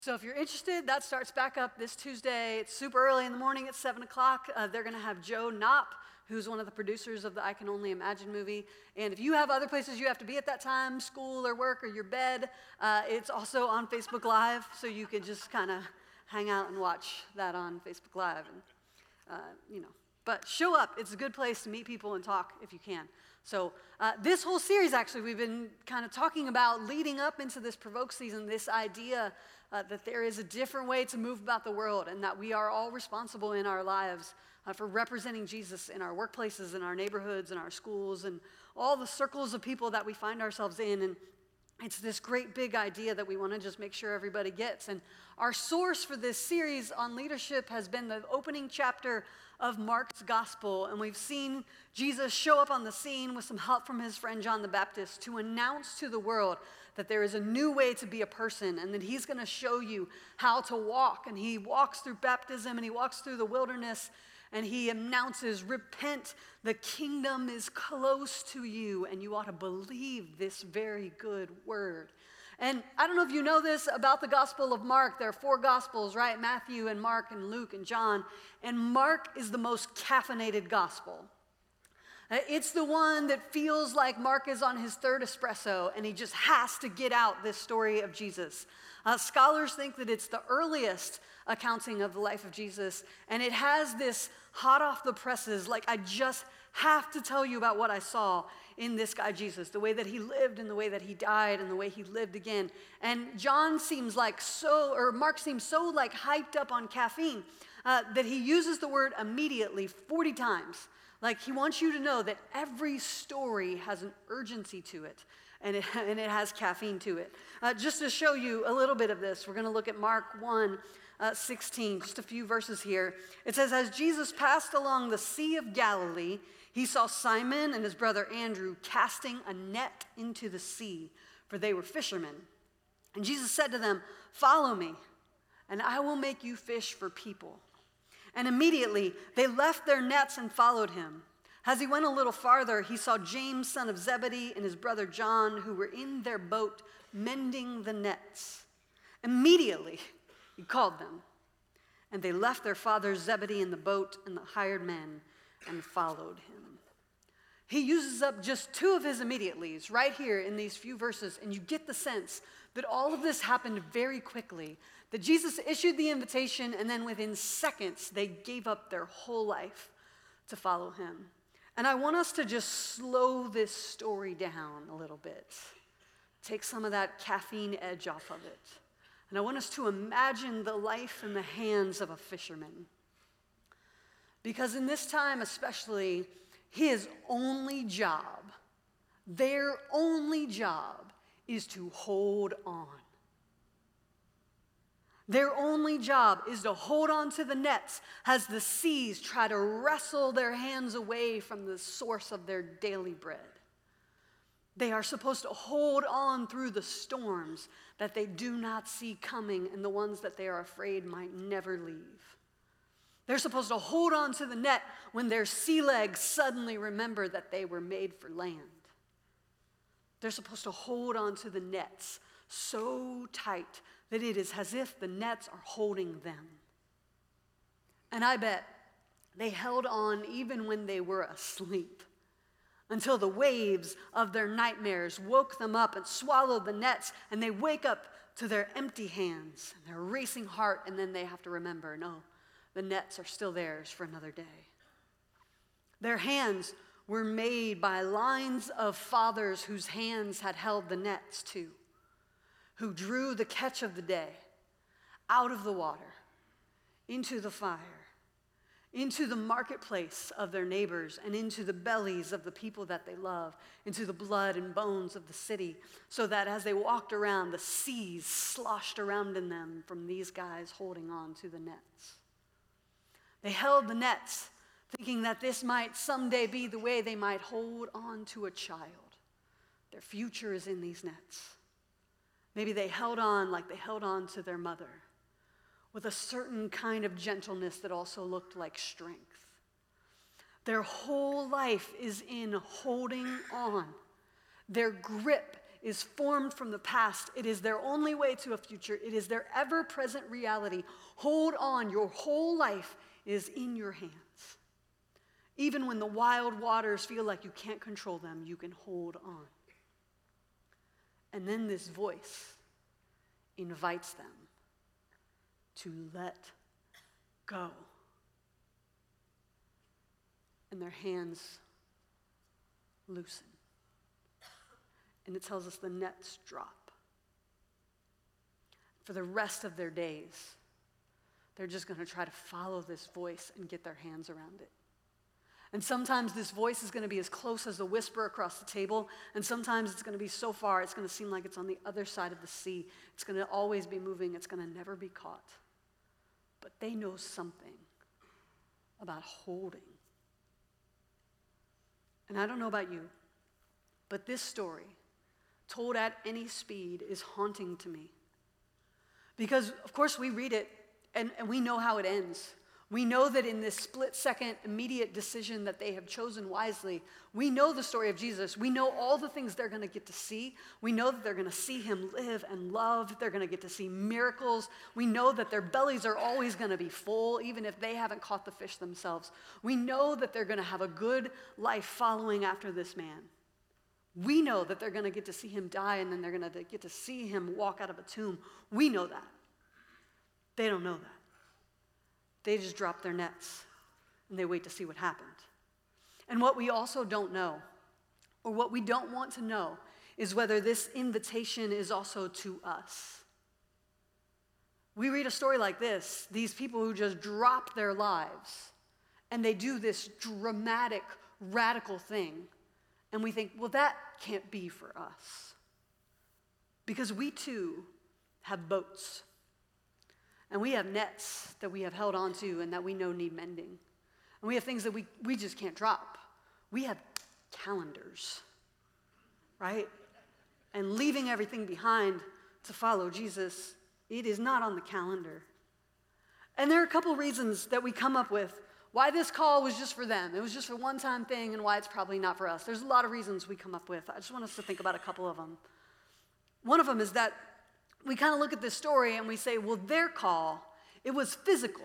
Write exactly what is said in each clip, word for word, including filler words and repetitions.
So if you're interested, that starts back up this Tuesday. It's super early in the morning at seven o'clock. Uh, they're going to have Joe Knopp, who's one of the producers of the I Can Only Imagine movie. And if you have other places you have to be at that time, school or work or your bed, uh, it's also on Facebook Live, so you can just kind of hang out and watch that on Facebook Live. And, uh, you know, but show up. It's a good place to meet people and talk if you can. So uh, this whole series, actually, we've been kind of talking about leading up into this Provoke season, this idea uh, that there is a different way to move about the world and that we are all responsible in our lives uh, for representing Jesus in our workplaces, in our neighborhoods, in our schools, and all the circles of people that we find ourselves in. And it's this great big idea that we want to just make sure everybody gets. And our source for this series on leadership has been the opening chapter of Mark's gospel. And we've seen Jesus show up on the scene with some help from his friend John the Baptist to announce to the world that there is a new way to be a person and that he's going to show you how to walk. And he walks through baptism and he walks through the wilderness and he announces, repent, the kingdom is close to you, and you ought to believe this very good word. And I don't know if you know this about the Gospel of Mark. There are four Gospels, right? Matthew and Mark and Luke and John. And Mark is the most caffeinated gospel. It's the one that feels like Mark is on his third espresso, and he just has to get out this story of Jesus. Uh, scholars think that it's the earliest accounting of the life of Jesus, and it has this hot off the presses, like I just have to tell you about what I saw in this guy Jesus, the way that he lived and the way that he died and the way he lived again. And John seems like so, or Mark seems so like hyped up on caffeine uh, that he uses the word immediately forty times. Like he wants you to know that every story has an urgency to it. And it, and it has caffeine to it. Uh, just to show you a little bit of this, we're going to look at Mark one, uh, sixteen, just a few verses here. It says, as Jesus passed along the Sea of Galilee, he saw Simon and his brother Andrew casting a net into the sea, for they were fishermen. And Jesus said to them, follow me, and I will make you fish for people. And immediately they left their nets and followed him. As he went a little farther, he saw James, son of Zebedee, and his brother John, who were in their boat mending the nets. Immediately, he called them, and they left their father Zebedee in the boat and the hired men and followed him. He uses up just two of his immediatelys right here in these few verses, and you get the sense that all of this happened very quickly, that Jesus issued the invitation, and then within seconds, they gave up their whole life to follow him. And I want us to just slow this story down a little bit. Take some of that caffeine edge off of it. And I want us to imagine the life in the hands of a fisherman. Because in this time especially, his only job, their only job is to hold on. Their only job is to hold on to the nets as the seas try to wrestle their hands away from the source of their daily bread. They are supposed to hold on through the storms that they do not see coming and the ones that they are afraid might never leave. They're supposed to hold on to the net when their sea legs suddenly remember that they were made for land. They're supposed to hold on to the nets so tight that it is as if the nets are holding them. And I bet they held on even when they were asleep, until the waves of their nightmares woke them up and swallowed the nets, and they wake up to their empty hands and their racing heart, and then they have to remember, no, the nets are still theirs for another day. Their hands were made by lines of fathers whose hands had held the nets too, who drew the catch of the day out of the water, into the fire, into the marketplace of their neighbors, and into the bellies of the people that they love, into the blood and bones of the city, so that as they walked around, the seas sloshed around in them from these guys holding on to the nets. They held the nets, thinking that this might someday be the way they might hold on to a child. Their future is in these nets. Maybe they held on like they held on to their mother, with a certain kind of gentleness that also looked like strength. Their whole life is in holding on. Their grip is formed from the past. It is their only way to a future. It is their ever-present reality. Hold on. Your whole life is in your hands. Even when the wild waters feel like you can't control them, you can hold on. And then this voice invites them to let go. And their hands loosen. And it tells us the nets drop. For the rest of their days, they're just going to try to follow this voice and get their hands around it. And sometimes this voice is going to be as close as a whisper across the table, and sometimes it's going to be so far, it's going to seem like it's on the other side of the sea. It's going to always be moving. It's going to never be caught. But they know something about holding. And I don't know about you, but this story, told at any speed, is haunting to me. Because, of course, we read it, and, and we know how it ends. We know that in this split-second, immediate decision that they have chosen wisely, we know the story of Jesus. We know all the things they're going to get to see. We know that they're going to see him live and love. They're going to get to see miracles. We know that their bellies are always going to be full, even if they haven't caught the fish themselves. We know that they're going to have a good life following after this man. We know that they're going to get to see him die, and then they're going to get to see him walk out of a tomb. We know that. They don't know that. They just drop their nets, and they wait to see what happened. And what we also don't know, or what we don't want to know, is whether this invitation is also to us. We read a story like this, these people who just drop their lives, and they do this dramatic, radical thing, and we think, well, that can't be for us. Because we too have boats. And we have nets that we have held on to and that we know need mending. And we have things that we, we just can't drop. We have calendars, right? And leaving everything behind to follow Jesus, it is not on the calendar. And there are a couple reasons that we come up with why this call was just for them. It was just a one-time thing, and why it's probably not for us. There's a lot of reasons we come up with. I just want us to think about a couple of them. One of them is that we kind of look at this story and we say, well, their call, it was physical.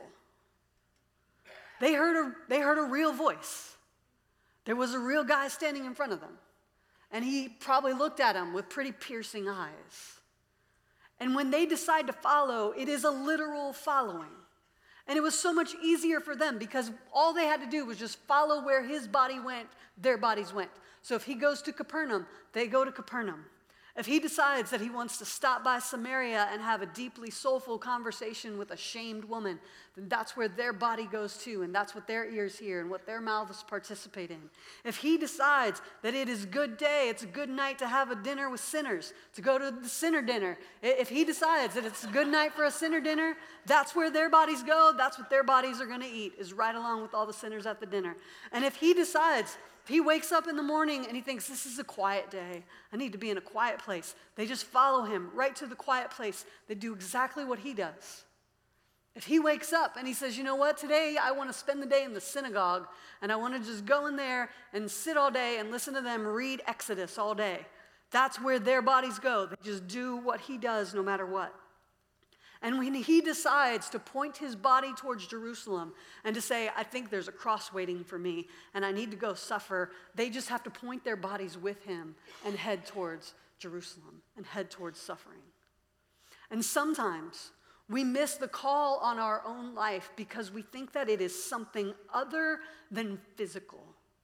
They heard a, they heard a real voice. There was a real guy standing in front of them. And he probably looked at them with pretty piercing eyes. And when they decide to follow, it is a literal following. And it was so much easier for them because all they had to do was just follow where his body went, their bodies went. So if he goes to Capernaum, they go to Capernaum. If he decides that he wants to stop by Samaria and have a deeply soulful conversation with a shamed woman, then that's where their body goes to, and that's what their ears hear and what their mouths participate in. If he decides that it is a good day, it's a good night to have a dinner with sinners, to go to the sinner dinner, if he decides that it's a good night for a sinner dinner, that's where their bodies go, that's what their bodies are going to eat, is right along with all the sinners at the dinner. And if he decides, if he wakes up in the morning and he thinks, this is a quiet day, I need to be in a quiet place, they just follow him right to the quiet place. They do exactly what he does. If he wakes up and he says, you know what, today I want to spend the day in the synagogue, and I want to just go in there and sit all day and listen to them read Exodus all day, that's where their bodies go. They just do what he does no matter what. And when he decides to point his body towards Jerusalem and to say, I think there's a cross waiting for me and I need to go suffer, they just have to point their bodies with him and head towards Jerusalem and head towards suffering. And sometimes we miss the call on our own life because we think that it is something other than physical.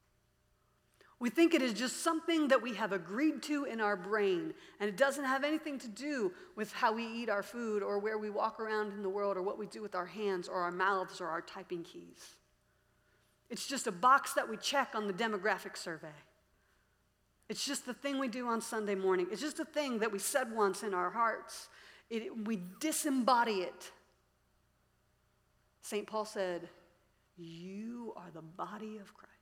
We think it is just something that we have agreed to in our brain, and it doesn't have anything to do with how we eat our food or where we walk around in the world or what we do with our hands or our mouths or our typing keys. It's just a box that we check on the demographic survey. It's just the thing we do on Sunday morning. It's just a thing that we said once in our hearts. It, we disembody it. Saint Paul said, you are the body of Christ.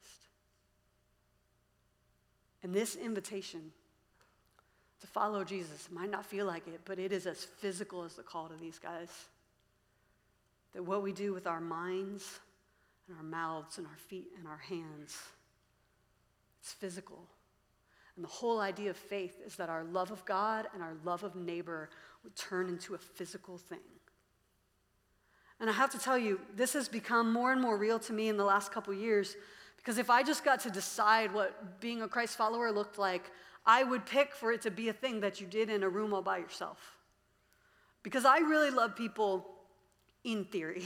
And this invitation to follow Jesus might not feel like it, but it is as physical as the call to these guys. That what we do with our minds and our mouths and our feet and our hands, it's physical. And the whole idea of faith is that our love of God and our love of neighbor would turn into a physical thing. And I have to tell you, this has become more and more real to me in the last couple years, because if I just got to decide what being a Christ follower looked like, I would pick for it to be a thing that you did in a room all by yourself. Because I really love people in theory.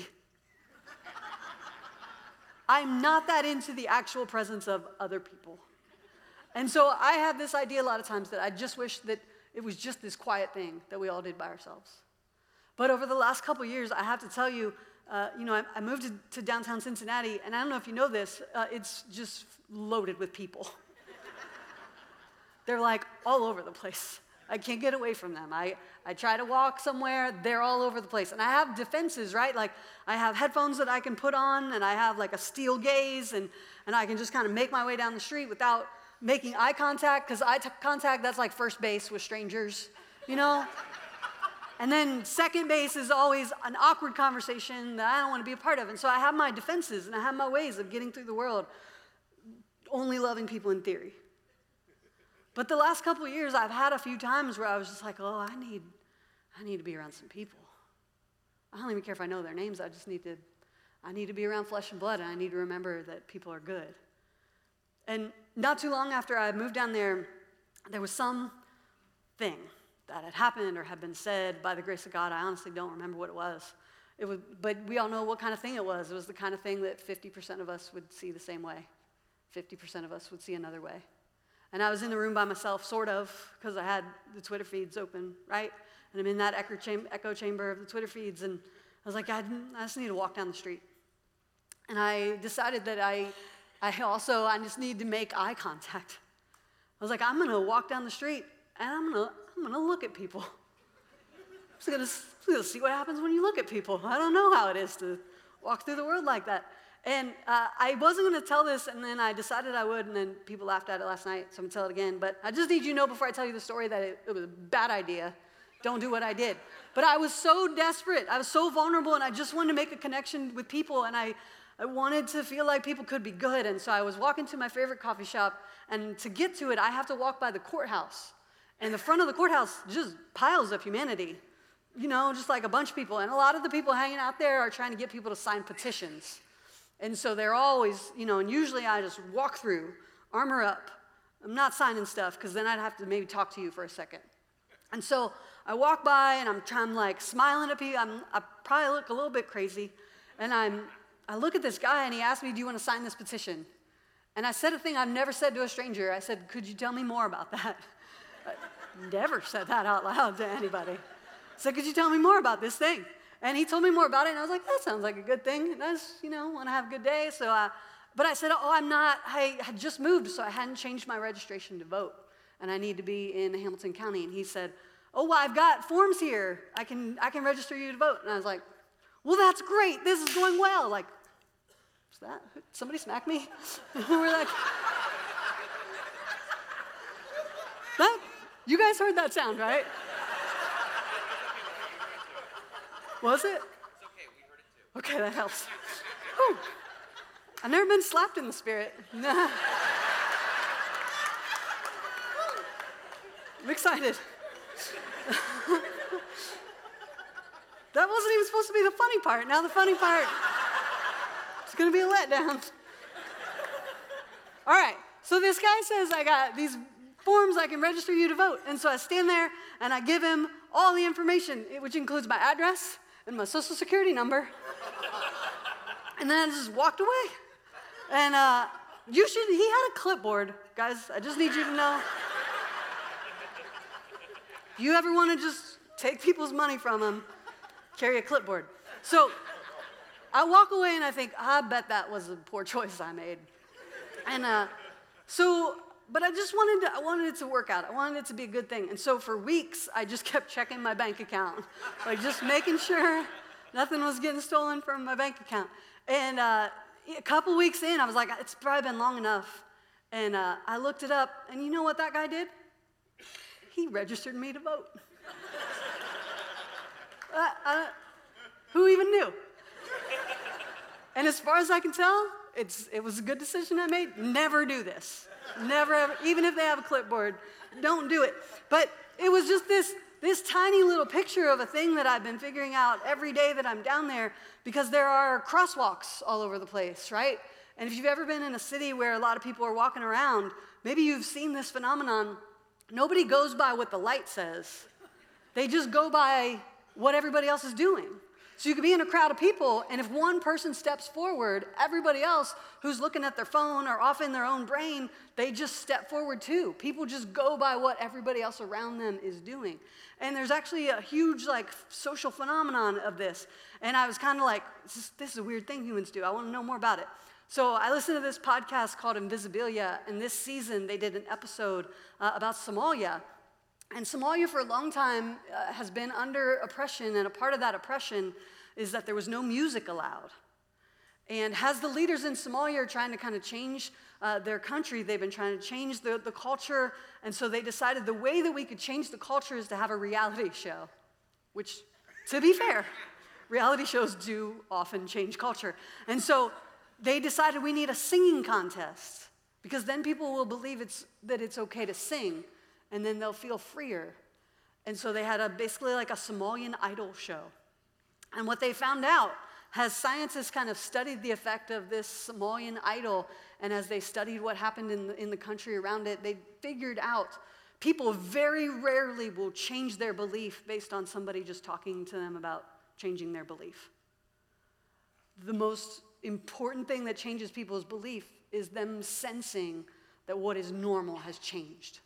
I'm not that into the actual presence of other people. And so I have this idea a lot of times that I just wish that it was just this quiet thing that we all did by ourselves. But over the last couple years, I have to tell you, uh, you know, I, I moved to, to downtown Cincinnati, and I don't know if you know this, uh, it's just loaded with people. They're like all over the place. I can't get away from them. I, I try to walk somewhere, they're all over the place. And I have defenses, right? Like I have headphones that I can put on, and I have like a steel gaze, and, and I can just kind of make my way down the street without making eye contact, because eye t- contact, that's like first base with strangers, you know? And then second base is always an awkward conversation that I don't want to be a part of. And so I have my defenses, and I have my ways of getting through the world, only loving people in theory. But the last couple of years, I've had a few times where I was just like, oh, I need, I need to be around some people. I don't even care if I know their names. I just need to, I need to be around flesh and blood, and I need to remember that people are good. And not too long after I moved down there, there was some thing that had happened or had been said by the grace of God. I honestly don't remember what it was. It was, but we all know what kind of thing it was. It was the kind of thing that fifty percent of us would see the same way. fifty percent of us would see another way. And I was in the room by myself, sort of, because I had the Twitter feeds open, right? And I'm in that echo chamber, echo chamber of the Twitter feeds, and I was like, I, I just need to walk down the street. And I decided that I, I also, I just need to make eye contact. I was like, I'm going to walk down the street, and I'm going to I'm going to look at people. I'm just going to see what happens when you look at people. I don't know how it is to walk through the world like that. And uh, I wasn't going to tell this, and then I decided I would, and then people laughed at it last night, so I'm going to tell it again. But I just need you to know before I tell you the story that it, it was a bad idea. Don't do what I did. But I was so desperate. I was so vulnerable, and I just wanted to make a connection with people, and I, I wanted to feel like people could be good. And so I was walking to my favorite coffee shop, and to get to it, I have to walk by the courthouse. And the front of the courthouse, just piles of humanity, you know, just like a bunch of people. And a lot of the people hanging out there are trying to get people to sign petitions. And so they're always, you know, and usually I just walk through, armor up. I'm not signing stuff, because then I'd have to maybe talk to you for a second. And so I walk by, and I'm trying, like, smiling at people. I'm, I probably look a little bit crazy. And I'm, I look at this guy, and he asked me, do you want to sign this petition? And I said a thing I've never said to a stranger. I said, could you tell me more about that? I never said that out loud to anybody. I said, could you tell me more about this thing? And he told me more about it, and I was like, that sounds like a good thing. And I just, you know, want to have a good day. So, I, but I said, oh, I'm not, I had just moved, so I hadn't changed my registration to vote, and I need to be in Hamilton County. And he said, oh, well, I've got forms here. I can, I can register you to vote. And I was like, well, that's great. This is going well. Like, is that, somebody smack me? We're like, that, you guys heard that sound, right? Was it? It's okay, we heard it too. Okay, that helps. Whew. I've never been slapped in the spirit. I'm excited. That wasn't even supposed to be the funny part. Now the funny part is going to be a letdown. All right, so this guy says, I got these forms, I can register you to vote. And so I stand there, and I give him all the information, which includes my address and my social security number. And then I just walked away. And uh, you should, he had a clipboard, guys. I just need you to know. If you ever want to just take people's money from them, carry a clipboard. So I walk away, and I think, I bet that was a poor choice I made. And uh, so, but I just wanted to, I wanted it to work out. I wanted it to be a good thing. And so for weeks, I just kept checking my bank account, like just making sure nothing was getting stolen from my bank account. And uh, a couple weeks in, I was like, it's probably been long enough. And uh, I looked it up, and you know what that guy did? He registered me to vote. uh, uh, who even knew? And as far as I can tell, it's, it was a good decision I made. Never do this. Never ever, even if they have a clipboard, don't do it. But it was just this, this tiny little picture of a thing that I've been figuring out every day that I'm down there, because there are crosswalks all over the place, right? And if you've ever been in a city where a lot of people are walking around, maybe you've seen this phenomenon. Nobody goes by what the light says. They just go by what everybody else is doing. So you could be in a crowd of people, and if one person steps forward, everybody else who's looking at their phone or off in their own brain, they just step forward too. People just go by what everybody else around them is doing. And there's actually a huge like social phenomenon of this. And I was kind of like, this is, this is a weird thing humans do. I want to know more about it. So I listened to this podcast called Invisibilia, and this season they did an episode uh, about Somalia. And Somalia for a long time uh, has been under oppression, and a part of that oppression is that there was no music allowed. And as the leaders in Somalia are trying to kind of change uh, their country, they've been trying to change the, the culture, and so they decided the way that we could change the culture is to have a reality show, which, to be fair, reality shows do often change culture. And so they decided we need a singing contest, because then people will believe it's, that it's okay to sing, and then they'll feel freer. And so they had a, basically like a Somalian Idol show. And what they found out, as scientists kind of studied the effect of this Somalian Idol, and as they studied what happened in the, in the country around it, they figured out people very rarely will change their belief based on somebody just talking to them about changing their belief. The most important thing that changes people's belief is them sensing that what is normal has changed.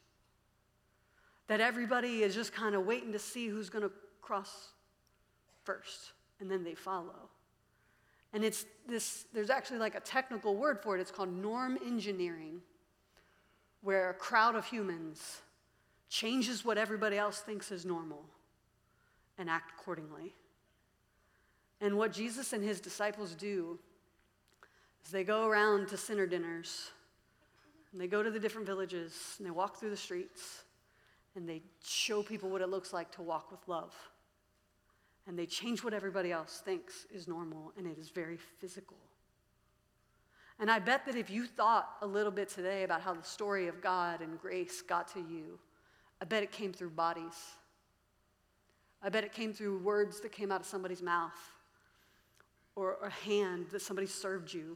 That everybody is just kind of waiting to see who's going to cross first, and then they follow. And it's this, there's actually like a technical word for it. It's called norm engineering, where a crowd of humans changes what everybody else thinks is normal and act accordingly. And what Jesus and his disciples do is they go around to sinner dinners, and they go to the different villages, and they walk through the streets, and they show people what it looks like to walk with love. And they change what everybody else thinks is normal, and it is very physical. And I bet that if you thought a little bit today about how the story of God and grace got to you, I bet it came through bodies. I bet it came through words that came out of somebody's mouth, or a hand that somebody served you.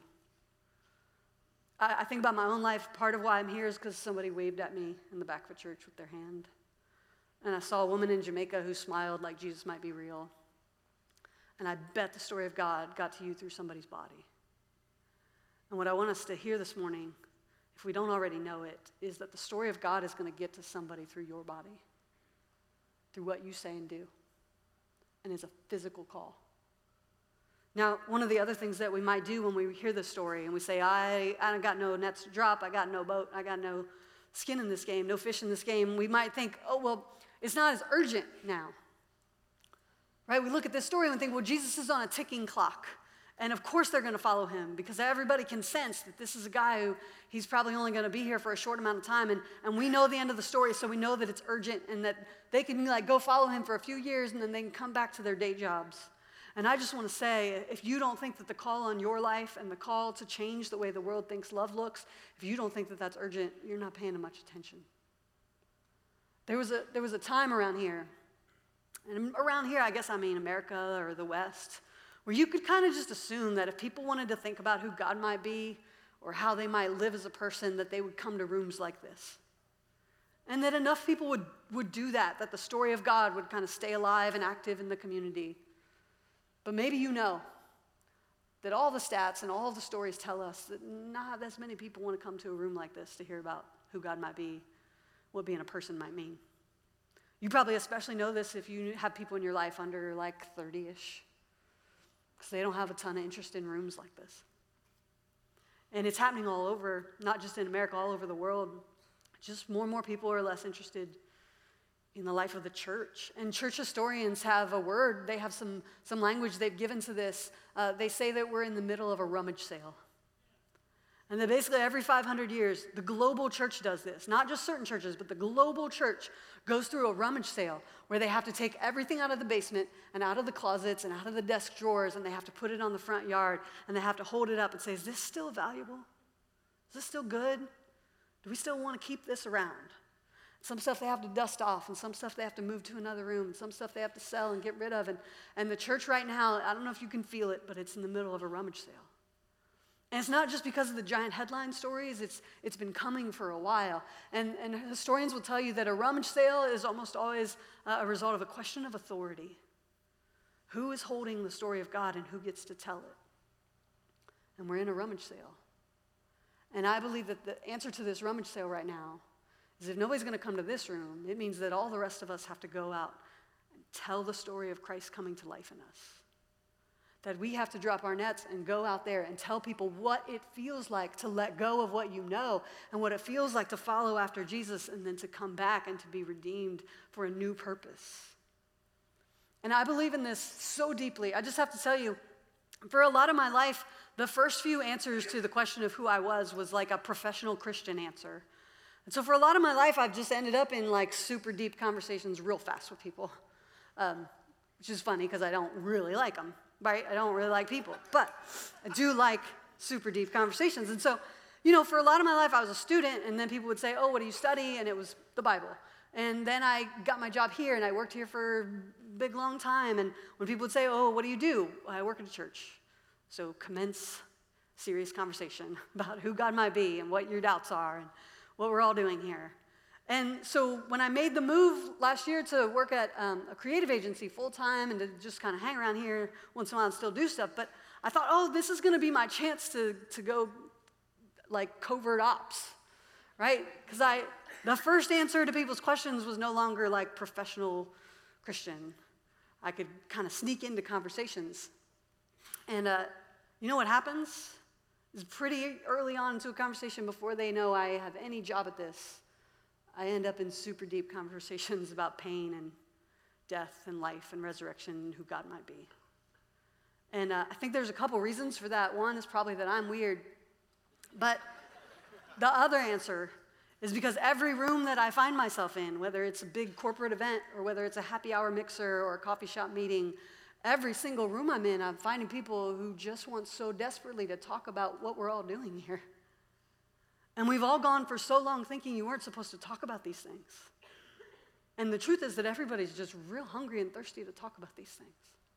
I, I think about my own life. Part of why I'm here is because somebody waved at me in the back of a church with their hand. And I saw a woman in Jamaica who smiled like Jesus might be real. And I bet the story of God got to you through somebody's body. And what I want us to hear this morning, if we don't already know it, is that the story of God is going to get to somebody through your body, through what you say and do. And it's a physical call. Now, one of the other things that we might do when we hear this story and we say, I, I got no nets to drop, I got no boat, I got no skin in this game, no fish in this game, we might think, oh, well, it's not as urgent now. Right? We look at this story and we think, well, Jesus is on a ticking clock. And of course they're going to follow him, because everybody can sense that this is a guy who he's probably only going to be here for a short amount of time. And, and we know the end of the story, so we know that it's urgent and that they can like go follow him for a few years and then they can come back to their day jobs. And I just want to say, if you don't think that the call on your life and the call to change the way the world thinks love looks, if you don't think that that's urgent, you're not paying much attention. There was a, there was a time around here, and around here, I guess I mean America or the West, where you could kind of just assume that if people wanted to think about who God might be or how they might live as a person, that they would come to rooms like this. And that enough people would, would do that, that the story of God would kind of stay alive and active in the community. But maybe you know that all the stats and all the stories tell us that not as many people want to come to a room like this to hear about who God might be, what being a person might mean. You probably especially know this if you have people in your life under like thirty-ish, because they don't have a ton of interest in rooms like this. And it's happening all over, not just in America, all over the world. Just more and more people are less interested in the life of the church. And church historians have a word, they have some, some language they've given to this. Uh, they say that we're in the middle of a rummage sale. And that basically every five hundred years, the global church does this. Not just certain churches, but the global church goes through a rummage sale where they have to take everything out of the basement and out of the closets and out of the desk drawers, and they have to put it on the front yard, and they have to hold it up and say, is this still valuable? Is this still good? Do we still want to keep this around? Some stuff they have to dust off, and some stuff they have to move to another room, and some stuff they have to sell and get rid of. And, and the church right now, I don't know if you can feel it, but it's in the middle of a rummage sale. And it's not just because of the giant headline stories, it's, it's been coming for a while. And, and historians will tell you that a rummage sale is almost always uh, a result of a question of authority. Who is holding the story of God and who gets to tell it? And we're in a rummage sale. And I believe that the answer to this rummage sale right now is if nobody's going to come to this room, it means that all the rest of us have to go out and tell the story of Christ coming to life in us. That we have to drop our nets and go out there and tell people what it feels like to let go of what you know and what it feels like to follow after Jesus and then to come back and to be redeemed for a new purpose. And I believe in this so deeply. I just have to tell you, for a lot of my life, the first few answers to the question of who I was was like a professional Christian answer. And so for a lot of my life, I've just ended up in like super deep conversations real fast with people, um, which is funny because I don't really like them. Right? I don't really like people, but I do like super deep conversations. And so, you know, for a lot of my life, I was a student, and then people would say, oh, what do you study? And it was the Bible. And then I got my job here, and I worked here for a big, long time. And when people would say, oh, what do you do? I work at a church. So commence serious conversation about who God might be and what your doubts are and what we're all doing here. And so when I made the move last year to work at um, a creative agency full-time and to just kind of hang around here once in a while and still do stuff, but I thought, oh, this is going to be my chance to, to go like covert ops, right? Because I, the first answer to people's questions was no longer like professional Christian. I could kind of sneak into conversations. And uh, you know what happens? It's pretty early on into a conversation before they know I have any job at this. I end up in super deep conversations about pain and death and life and resurrection and who God might be. And uh, I think there's a couple reasons for that. One is probably that I'm weird. But the other answer is because every room that I find myself in, whether it's a big corporate event or whether it's a happy hour mixer or a coffee shop meeting, every single room I'm in, I'm finding people who just want so desperately to talk about what we're all doing here. And we've all gone for so long thinking you weren't supposed to talk about these things. And the truth is that everybody's just real hungry and thirsty to talk about these things.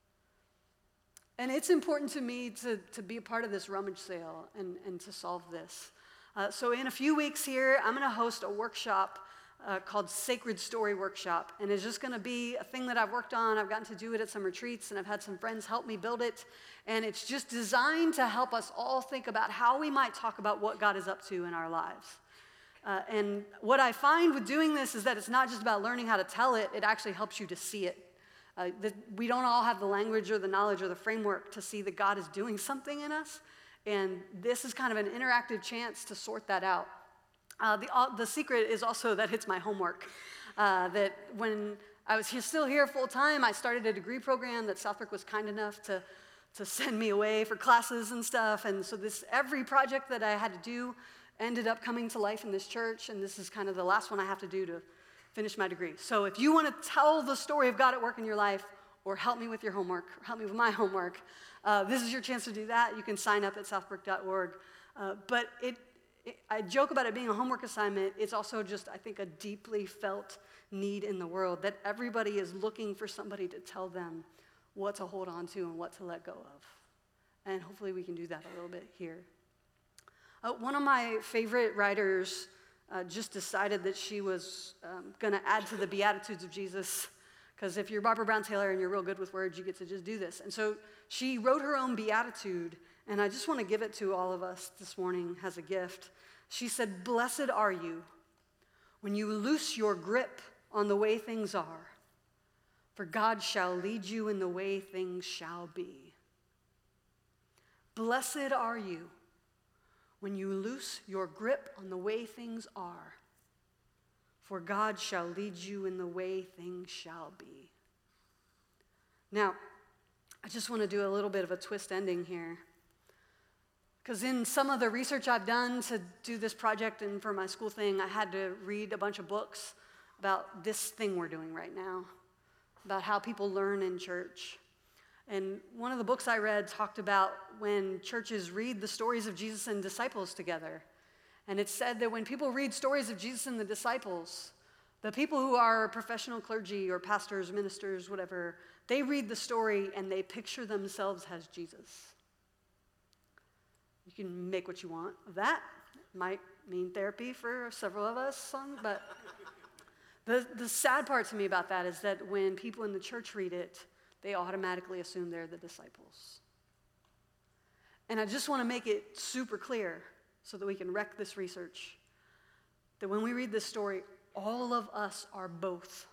And it's important to me to, to be a part of this rummage sale and, and to solve this. Uh, so in a few weeks here, I'm going to host a workshop uh, called Sacred Story Workshop. And it's just going to be a thing that I've worked on. I've gotten to do it at some retreats, and I've had some friends help me build it. And it's just designed to help us all think about how we might talk about what God is up to in our lives. Uh, and what I find with doing this is that it's not just about learning how to tell it, it actually helps you to see it. Uh, that we don't all have the language or the knowledge or the framework to see that God is doing something in us. And this is kind of an interactive chance to sort that out. Uh, the, uh, the secret is also that it's my homework. Uh, that when I was here, still here full time, I started a degree program that Southbrook was kind enough to, to send me away for classes and stuff. And so this every project that I had to do ended up coming to life in this church. And this is kind of the last one I have to do to finish my degree. So if you want to tell the story of God at work in your life, or help me with your homework, or help me with my homework, uh, this is your chance to do that. You can sign up at southbrook dot org. Uh, but it, it, I joke about it being a homework assignment. It's also just, I think, a deeply felt need in the world that everybody is looking for somebody to tell them what to hold on to and what to let go of. And hopefully we can do that a little bit here. Uh, one of my favorite writers uh, just decided that she was um, going to add to the Beatitudes of Jesus. Because if you're Barbara Brown Taylor and you're real good with words, you get to just do this. And so she wrote her own beatitude, and I just want to give it to all of us this morning as a gift. She said, "Blessed are you when you loose your grip on the way things are, for God shall lead you in the way things shall be." Blessed are you when you loose your grip on the way things are, for God shall lead you in the way things shall be. Now, I just want to do a little bit of a twist ending here. Because in some of the research I've done to do this project and for my school thing, I had to read a bunch of books about this thing we're doing right now, about how people learn in church. And one of the books I read talked about when churches read the stories of Jesus and disciples together. And it's said that when people read stories of Jesus and the disciples, the people who are professional clergy or pastors, ministers, whatever, they read the story and they picture themselves as Jesus. You can make what you want of that. It might mean therapy for several of us, some, but the, the sad part to me about that is that when people in the church read it, they automatically assume they're the disciples. And I just want to make it super clear so that we can wreck this research, that when we read this story, all of us are both.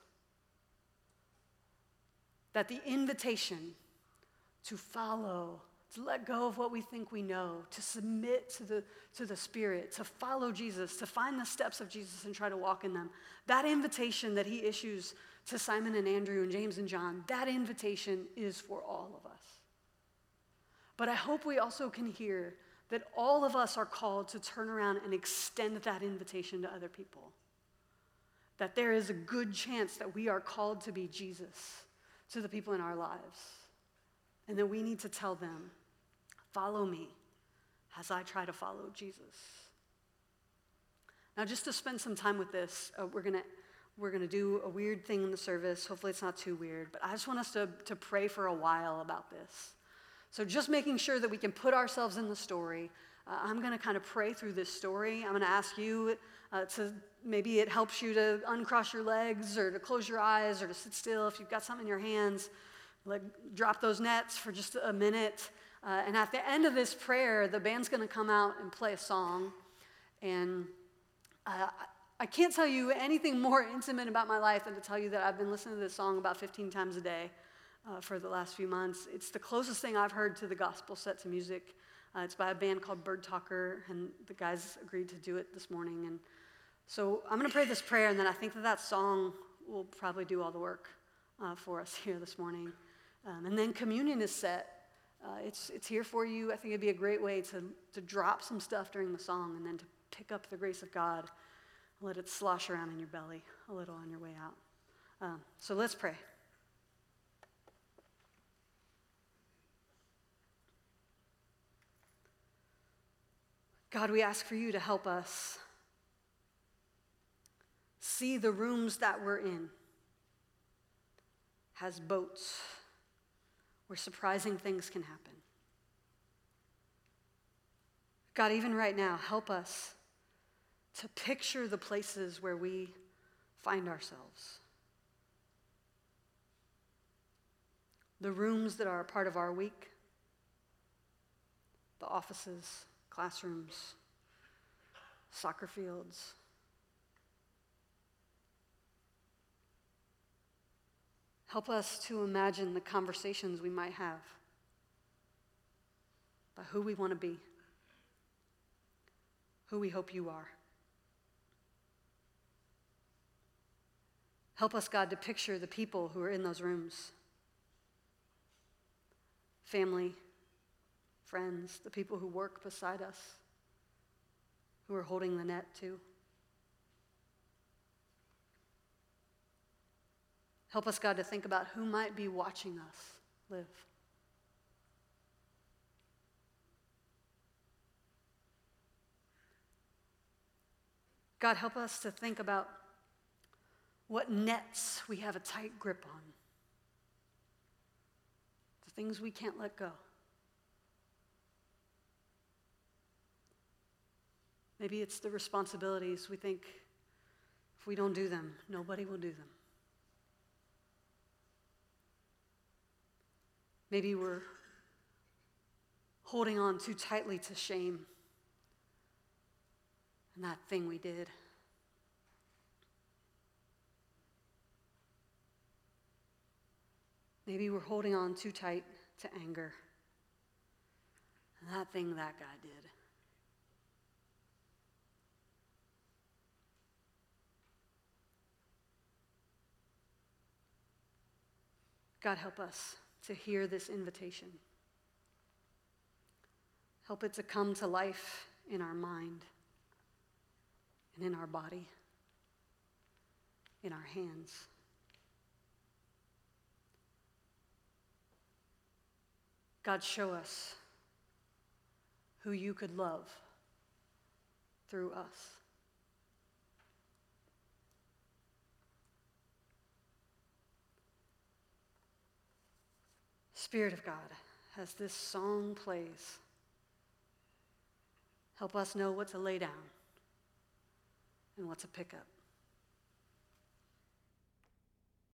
That the invitation to follow, to let go of what we think we know, to submit to the, to the Spirit, to follow Jesus, to find the steps of Jesus and try to walk in them, that invitation that he issues to Simon and Andrew and James and John, that invitation is for all of us. But I hope we also can hear that all of us are called to turn around and extend that invitation to other people. That there is a good chance that we are called to be Jesus to the people in our lives. And that we need to tell them, follow me as I try to follow Jesus. Now, just to spend some time with this, uh, we're gonna we're gonna do a weird thing in the service. Hopefully it's not too weird, but I just want us to, to pray for a while about this. So just making sure that we can put ourselves in the story. Uh, I'm gonna kind of pray through this story. I'm gonna ask you uh, to, maybe it helps you to uncross your legs or to close your eyes or to sit still. If you've got something in your hands, like drop those nets for just a minute. Uh, and at the end of this prayer, the band's gonna come out and play a song. And uh, I can't tell you anything more intimate about my life than to tell you that I've been listening to this song about fifteen times a day uh, for the last few months. It's the closest thing I've heard to the gospel set to music. Uh, it's by a band called Bird Talker, and the guys agreed to do it this morning. And so I'm going to pray this prayer, and then I think that that song will probably do all the work uh, for us here this morning. Um, and then communion is set. Uh, it's it's here for you. I think it'd be a great way to, to drop some stuff during the song and then to pick up the grace of God. Let it slosh around in your belly a little on your way out. Um, so let's pray. God, we ask for you to help us see the rooms that we're in as boats where surprising things can happen. God, even right now, help us to picture the places where we find ourselves. The rooms that are a part of our week, the offices, classrooms, soccer fields. Help us to imagine the conversations we might have about who we want to be, who we hope you are. Help us, God, to picture the people who are in those rooms. Family, friends, the people who work beside us, who are holding the net too. Help us, God, to think about who might be watching us live. God, help us to think about what nets we have a tight grip on. The things we can't let go. Maybe it's the responsibilities we think if we don't do them, nobody will do them. Maybe we're holding on too tightly to shame and that thing we did. Maybe we're holding on too tight to anger and that thing that guy did. God, help us to hear this invitation. Help it to come to life in our mind and in our body, in our hands. God, show us who you could love through us. Spirit of God, as this song plays, help us know what to lay down and what to pick up.